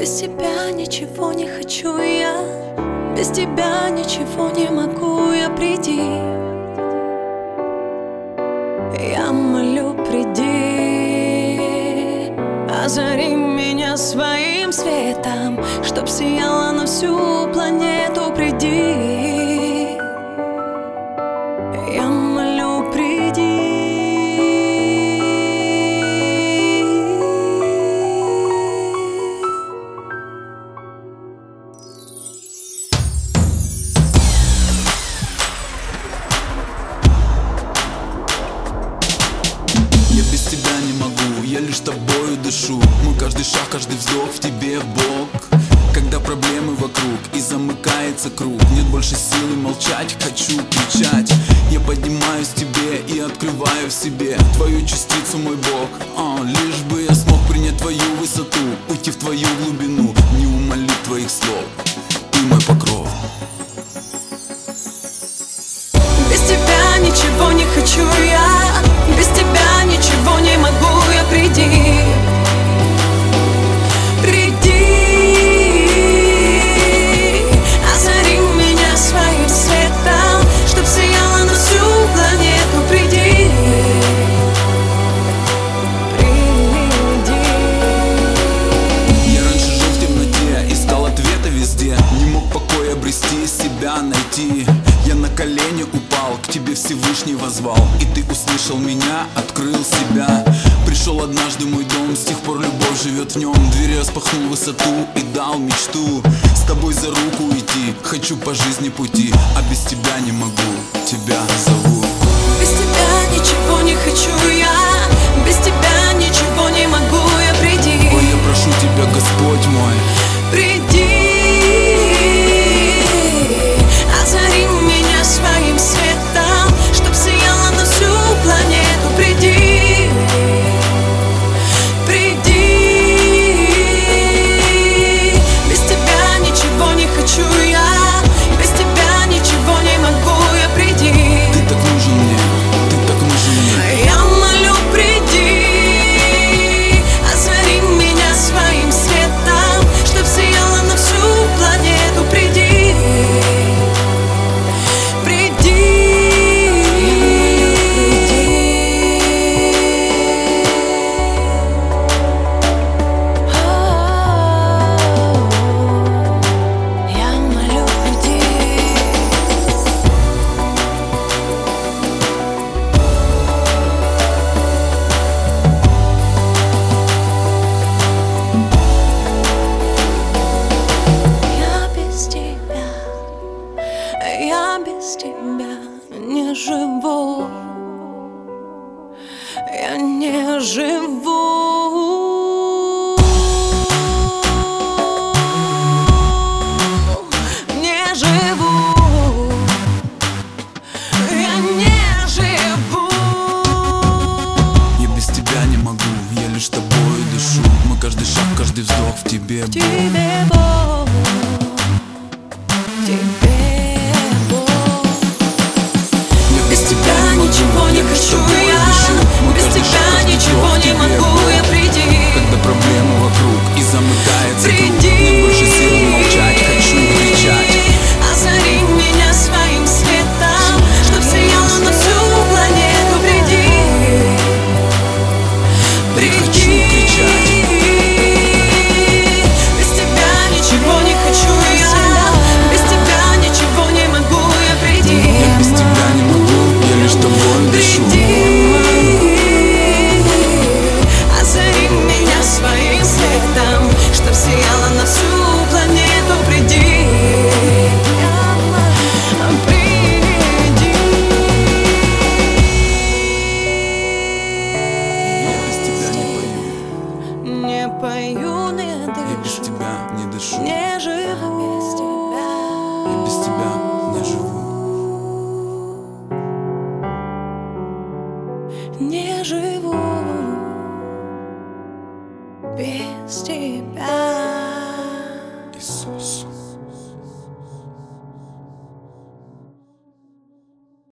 Без тебя ничего не хочу я, без тебя ничего не могу я, приди. Я молю, приди, озари меня своим светом, чтоб сияла на всю планету, приди. Я молю, приди. Я без тебя не могу, я лишь тобою дышу. Мой каждый шаг, каждый вздох в тебе, Бог. Когда проблемы вокруг и замыкается круг, нет больше силы молчать, хочу кричать. Я поднимаюсь к тебе и открываю в себе твою частицу, мой Бог. Лишь бы я смог принять твою высоту, уйти в твою глубину, не умолить твоих слов. Ты мой покров. Без тебя ничего не хочу я, без тебя ничего не могу я, приди. Приди, озари меня своим светом, чтоб сияла на всю планету, приди. Приди. Я раньше жил в темноте, искал ответы везде, не мог покоя обрести, себя найти. Я на колени упал, к тебе Всевышний возвал, и ты услышал меня, открыл себя. Пришел однажды в мой дом, с тех пор любовь живет в нем. Двери распахнул высоту и дал мечту с тобой за руку идти, хочу по жизни пути, а без тебя не могу, тебя зову. Без тебя ничего не хочу я, без тебя ничего не могу я, приди. Ой, я прошу тебя, Господь мой, Приди.